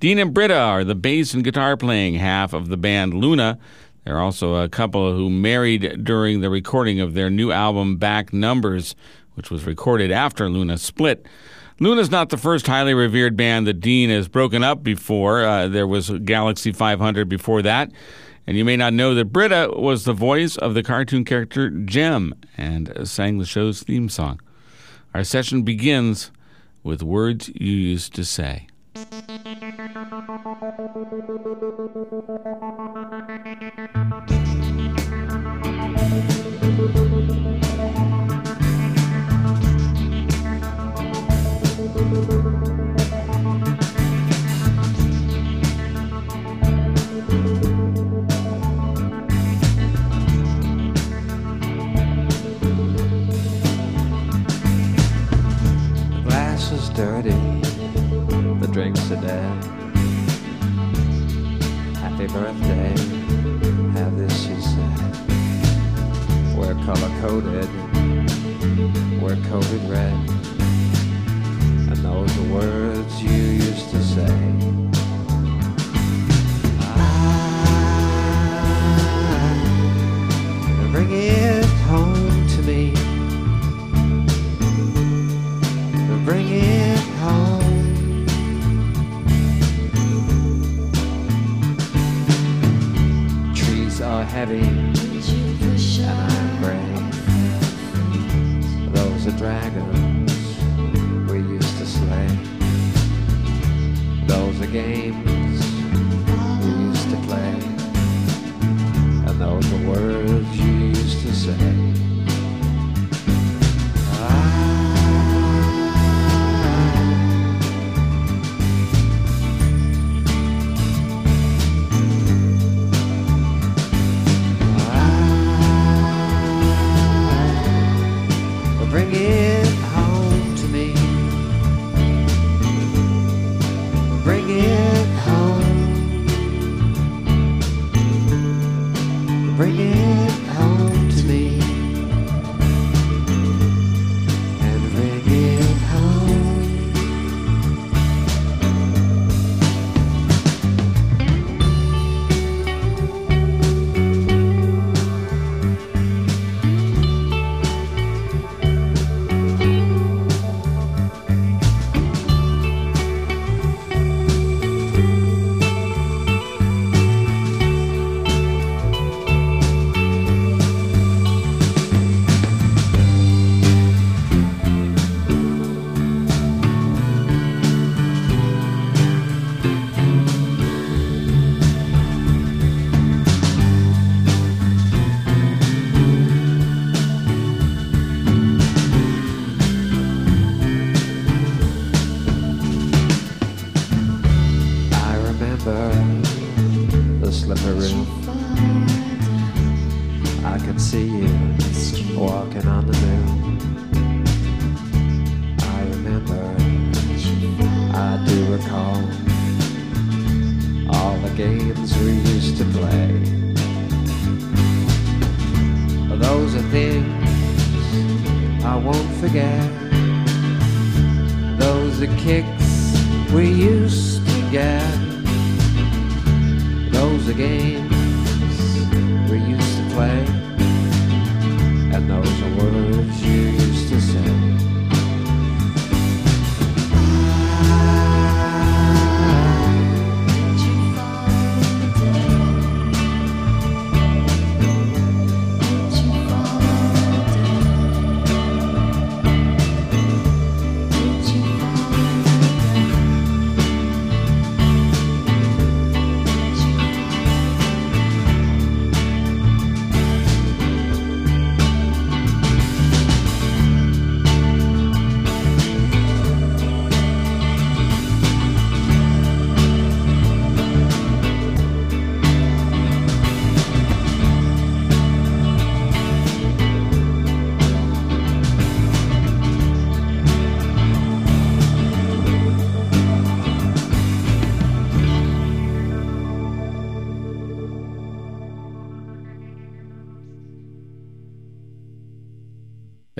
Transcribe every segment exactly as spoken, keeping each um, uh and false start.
Dean and Britta are the bass and guitar playing half of the band Luna. They're also a couple who married during the recording of their new album Back Numbers, which was recorded after Luna split. Luna's not the first highly revered band that Dean has broken up before. Uh, there was Galaxy five hundred before that. And you may not know that Britta was the voice of the cartoon character Jem and sang the show's theme song. Our session begins with Words You Used to Say. Dirty, the drinks are dead. Happy birthday, have this she said. We're color-coded, we're coded red. And those are words you used to say. I bring it home to me. Bring it home. Trees are heavy and I'm gray. Those are dragons we used to slay. Those are games we used to play. And those are words you used to say. Bring it home to me. Bring it home. Bring it home to me. And bring it home. The slippery room. I can see you walking on the moon. I remember, I do recall all the games we used to play. Those are things I won't forget. Those are kicks we used to get. Those are games we used to play, and those are words you used to say.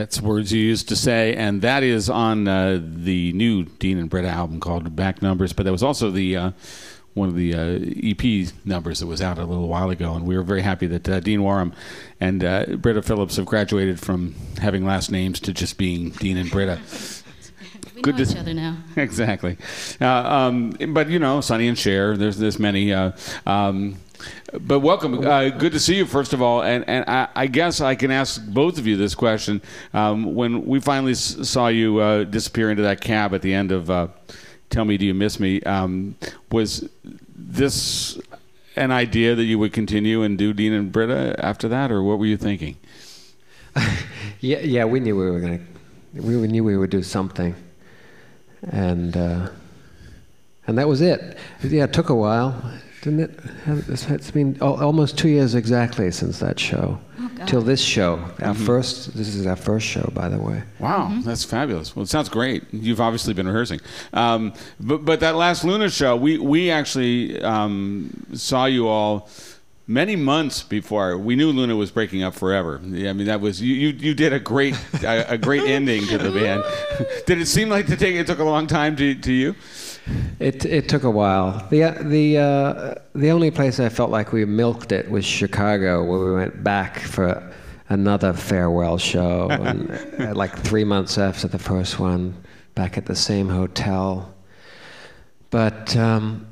That's words you used to say, and that is on uh, the new Dean and Britta album called Back Numbers. But that was also the uh, one of the uh, E P numbers that was out a little while ago, and we were very happy that uh, Dean Warham and uh, Britta Phillips have graduated from having last names to just being Dean and Britta. We Good know to each other now. Exactly. Uh, um, but, you know, Sonny and Cher, there's this many. Uh, um, but welcome. Uh, good to see you, first of all. And, and I, I guess I can ask both of you this question. Um, when we finally s- saw you uh, disappear into that cab at the end of uh, Tell Me Do You Miss Me, um, was this an idea that you would continue and do Dean and Britta after that, or what were you thinking? yeah, yeah, we knew we were going to, we knew we would do something. And uh, and that was it. Yeah, it took a while, didn't it? It's been almost two years exactly since that show. Oh, God. Till this show. Our Mm-hmm. first, this is our first show, by the way. Wow, mm-hmm. That's fabulous. Well, it sounds great. You've obviously been rehearsing. Um, but but that last Luna show, we, we actually um, saw you all many months before. We knew Luna was breaking up forever. Yeah, I mean, that was you. You, you did a great a, a great ending to the band. Did it seem like to take, it took a long time to to you? It it took a while. The the uh, the only place I felt like we milked it was Chicago, where we went back for another farewell show, and, uh, like three months after the first one, back at the same hotel. But. Um,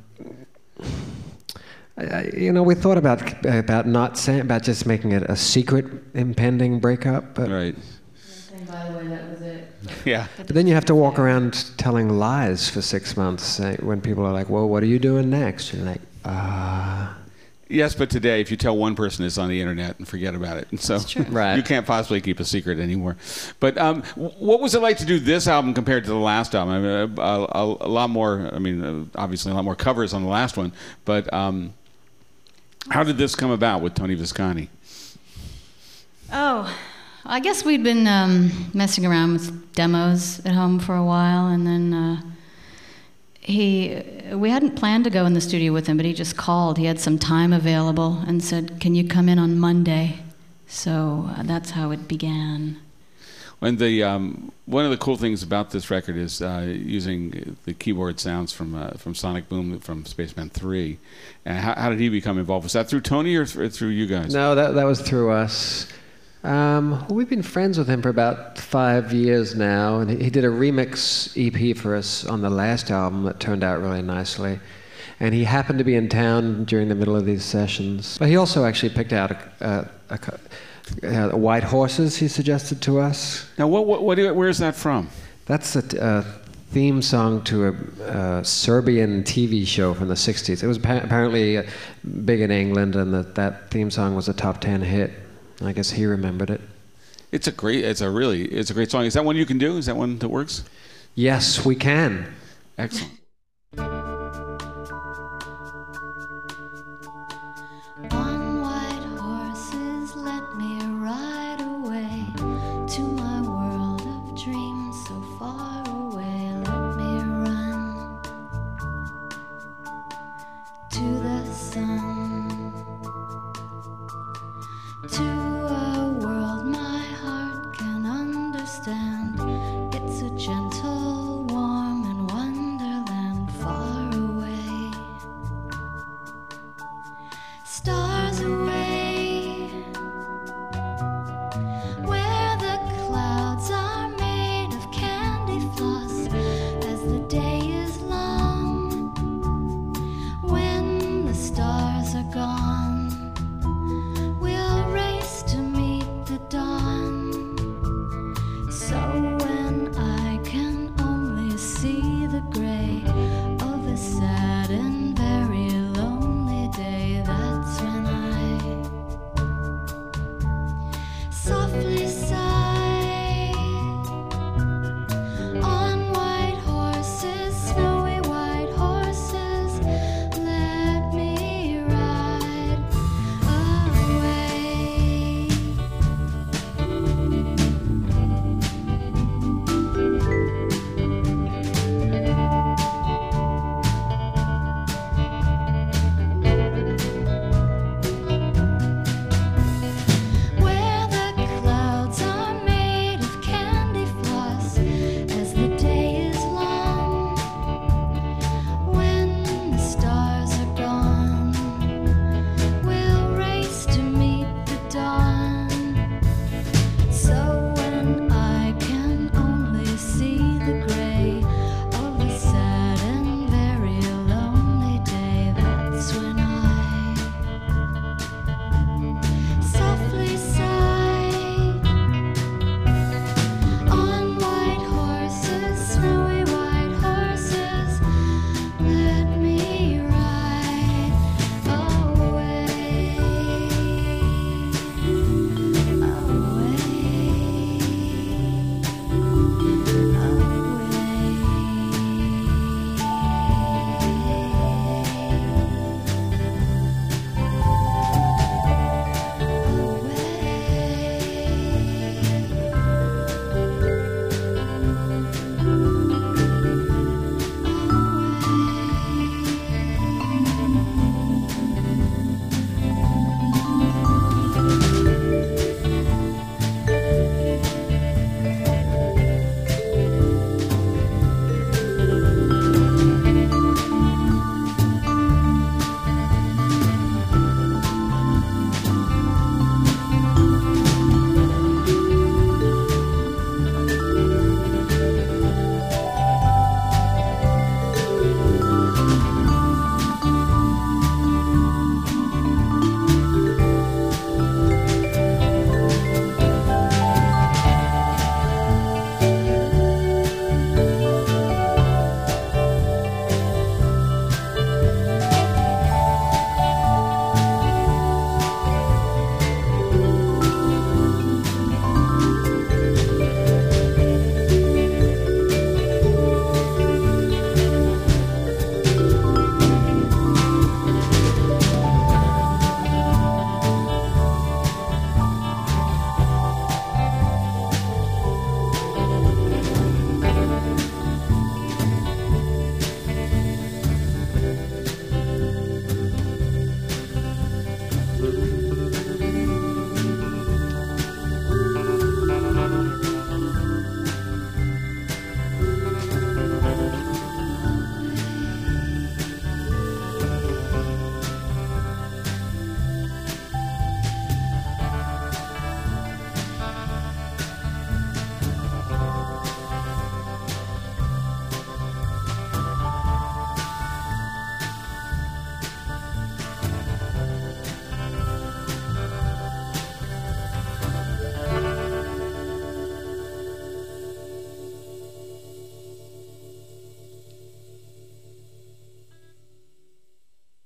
I, you know, we thought about about not saying, about just making it a secret impending breakup. But, right. And by the way, that was it. Yeah. but then you have to walk around telling lies for six months uh, when people are like, "Well, what are you doing next?" You're like, "Ah." Uh, Yes, but today, if you tell one person, it's on the internet and forget about it. And so Right. you can't possibly keep a secret anymore. But um, what was it like to do this album compared to the last album? I mean, a, a, a lot more, I mean, obviously a lot more covers on the last one. But um, how did this come about with Tony Visconti? Oh, I guess we'd been um, messing around with demos at home for a while, and then uh, he, we hadn't planned to go in the studio with him, but he just called. He had some time available and said, "Can you come in on Monday?" So uh, that's how it began. And the um, one of the cool things about this record is uh, using the keyboard sounds from uh, from Sonic Boom from Spaceman three. And how, how did he become involved? Was that through Tony or th- through you guys? No, that that was through us. Um, well, we've been friends with him for about five years now, and he, he did a remix E P for us on the last album that turned out really nicely. And he happened to be in town during the middle of these sessions. But he also actually picked out a, a, a, a White Horses he suggested to us. Now, what, what, what where's that from? That's a, a theme song to a, a Serbian T V show from the sixties. It was pa- apparently uh, big in England, and that that theme song was a top ten hit. I guess he remembered it. It's a great, it's a really, it's a great song. Is that one you can do? Is that one that works? Yes, we can. Excellent. On white horses, let me ride away to my world of dreams so far away. Let me run to the sun, to a world my heart can understand. It's a gentle, warm and wonderland.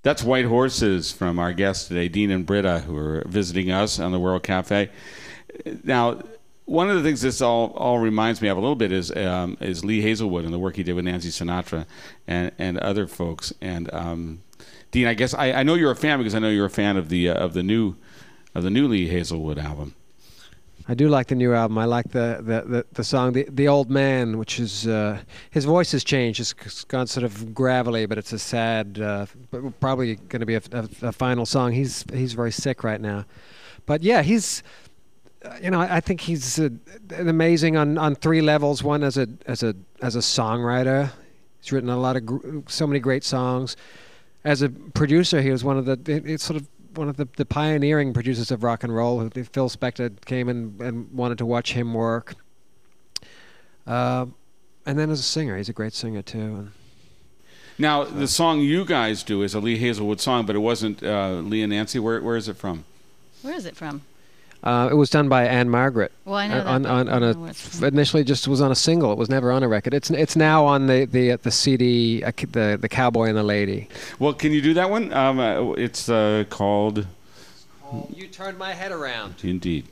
That's White Horses from our guests today, Dean and Britta, who are visiting us on the World Cafe. Now, one of the things this all, all reminds me of a little bit is um, is Lee Hazelwood and the work he did with Nancy Sinatra and, and other folks. And um, Dean, I guess I, I know you're a fan because I know you're a fan of the uh, of the new of the new Lee Hazelwood album. I do like the new album. I like the the, the, the song the, the Old Man, which is uh, his voice has changed. It's gone sort of gravelly, but it's a sad, uh, but probably going to be a, a, a final song. He's he's very sick right now, but yeah, he's uh, you know I, I think he's uh, an amazing on, on three levels. One as a as a as a songwriter, he's written a lot of gr- so many great songs. As a producer, he was one of the it's sort of one of the, the pioneering producers of rock and roll. Phil Spector came in and wanted to watch him work. Uh, and then as a singer, he's a great singer too. And now, so. The song you guys do is a Lee Hazelwood song, but it wasn't uh, Lee and Nancy. Where Where is it from? Where is it from? Uh, it was done by Anne Margaret. Well, I know uh, that. On, on, on a, initially, just was on a single. It was never on a record. It's it's now on the the the C D, uh, the the Cowboy and the Lady. Well, can you do that one? Um, uh, it's uh, called. Oh, You Turned My Head Around. Indeed.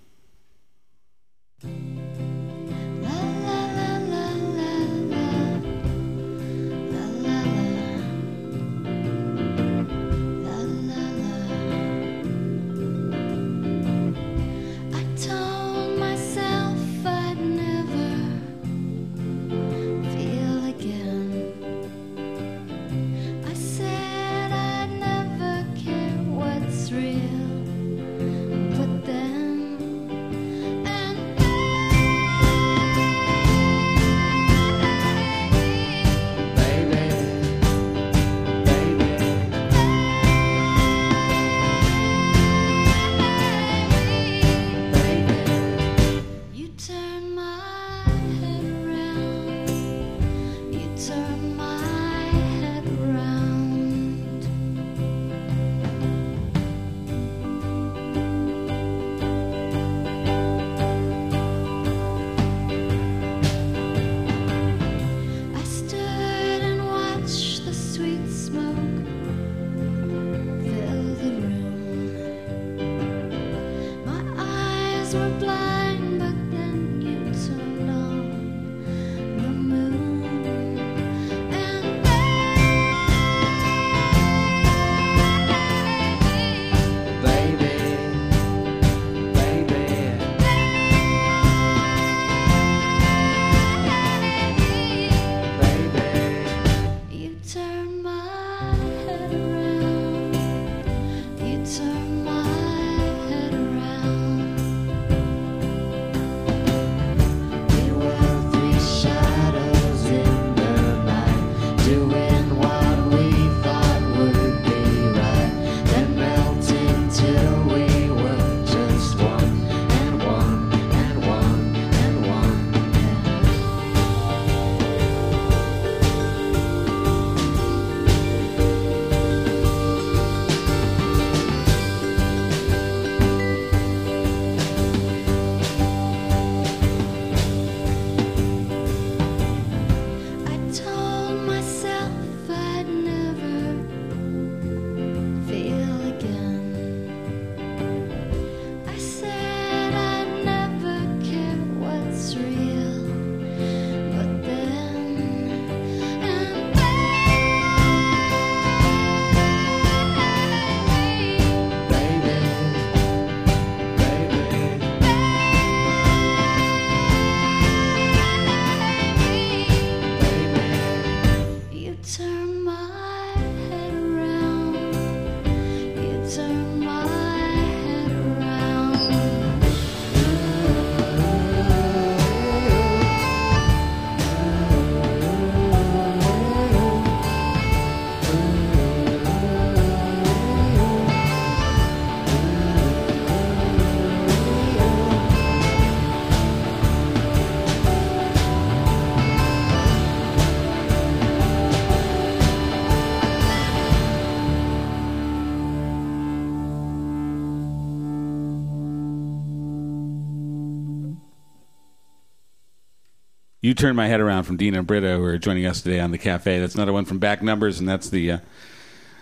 You Turn My Head Around from Dean and Britta, who are joining us today on the Cafe. That's another one from Back Numbers, and that's the uh,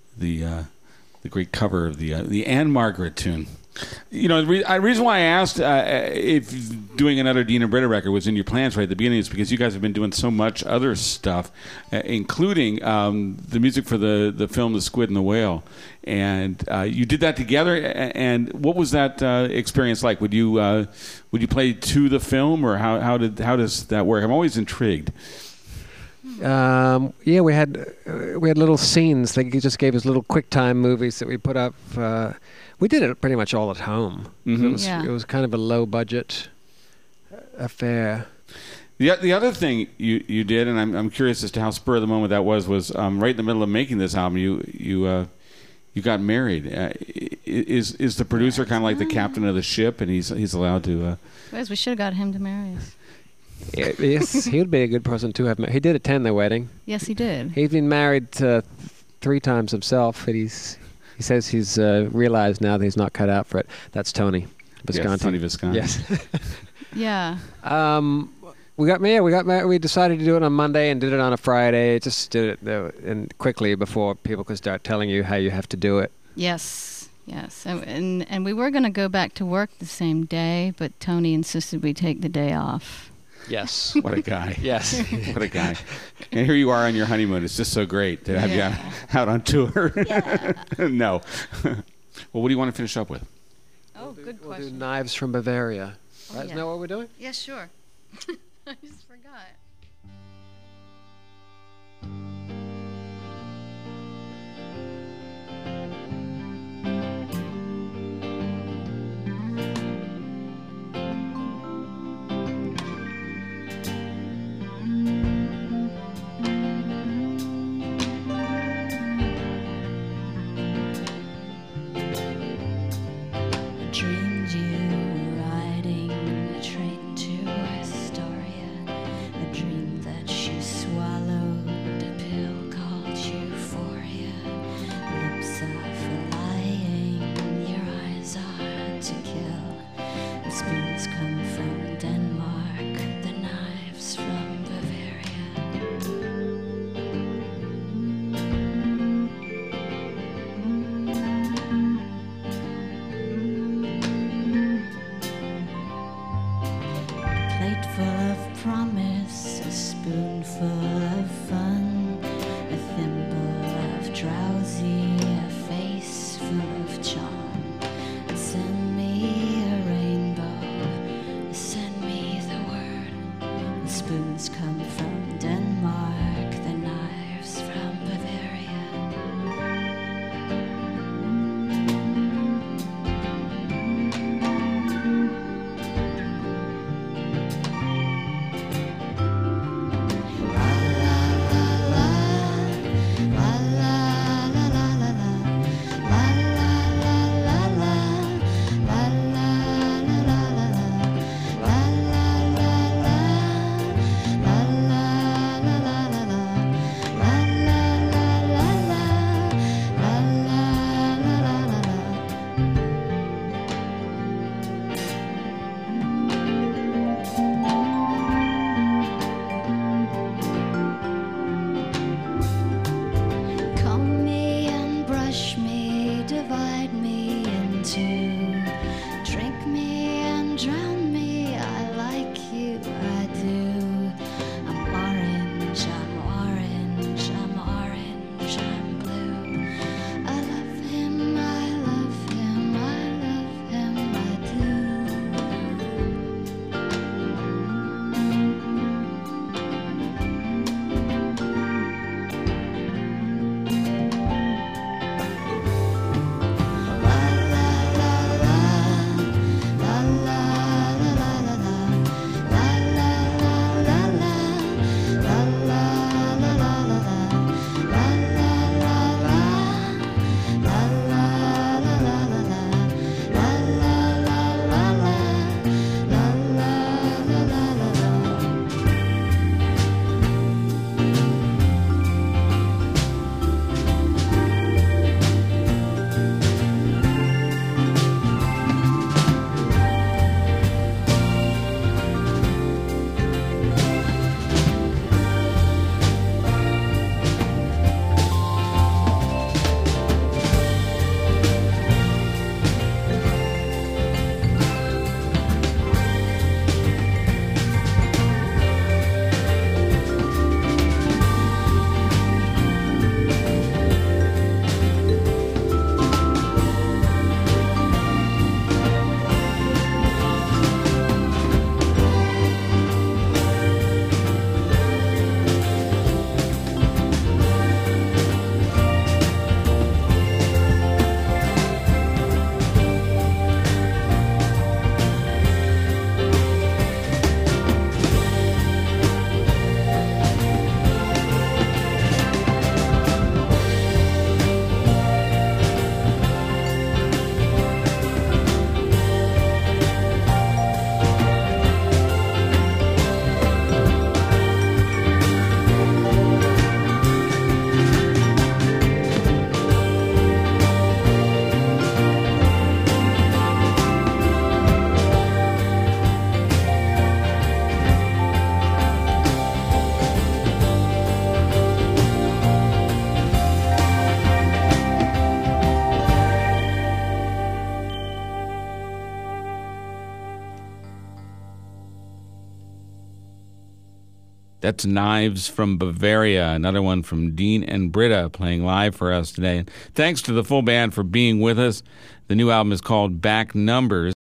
the uh, the great cover of the uh, the Anne Margaret tune. You know, the re- I, reason why I asked uh, if doing another Dean and Britta record was in your plans right at the beginning is because you guys have been doing so much other stuff, uh, including um, the music for the, the film The Squid and the Whale. And uh, you did that together. And what was that uh, experience like? Would you uh, would you play to the film, or how how did how does that work? I'm always intrigued. Um, yeah, we had uh, we had little scenes. They just gave us little QuickTime movies that we put up. Uh, we did it pretty much all at home. Mm-hmm. It was Yeah. it was kind of a low budget affair. The the other thing you, you did, and I'm I'm curious as to how spur of the moment that was, was um, right in the middle of making this album, you you uh, you got married. Uh, is is the producer kind of like the captain of the ship, and he's he's allowed to? Uh, Guys, we should have got him to marry us. Yeah, yes, he would be a good person to have. Ma- he did attend the wedding. Yes, he did. He's been married uh, three times himself, and he's he says he's uh, realized now that he's not cut out for it. That's Tony Visconti. Yes, Tony Visconti. Yes. Yeah. um, we got yeah, we got married. We decided to do it on Monday and did it on a Friday. Just did it uh, and quickly before people could start telling you how you have to do it. Yes. Yes. And and, and we were going to go back to work the same day, but Tony insisted we take the day off. Yes. What a guy. Yes. What a guy. And here you are on your honeymoon. It's just so great to have Yeah. you out on tour. No. Well, what do you want to finish up with? Oh, good We'll do question. Knives from Bavaria. Oh, Right? yeah. Isn't that what we're doing? Yeah, sure. I just forgot. I dreamed you were riding a train to Astoria. I dreamed that you swallowed a pill called euphoria. Lips are for lying, your eyes are to kill. The spoons come from Denmark, the knives from Bavaria. A plate full of promise, a spoonful of fun, a thimble of drowsy, a face full of charm. Send me a rainbow, send me the word. The spoons come from Denmark, the knives from Bavaria. La la la la, la la la la la That's Knives from Bavaria, another one from Dean and Britta playing live for us today. And thanks to the full band for being with us. The new album is called Back Numbers.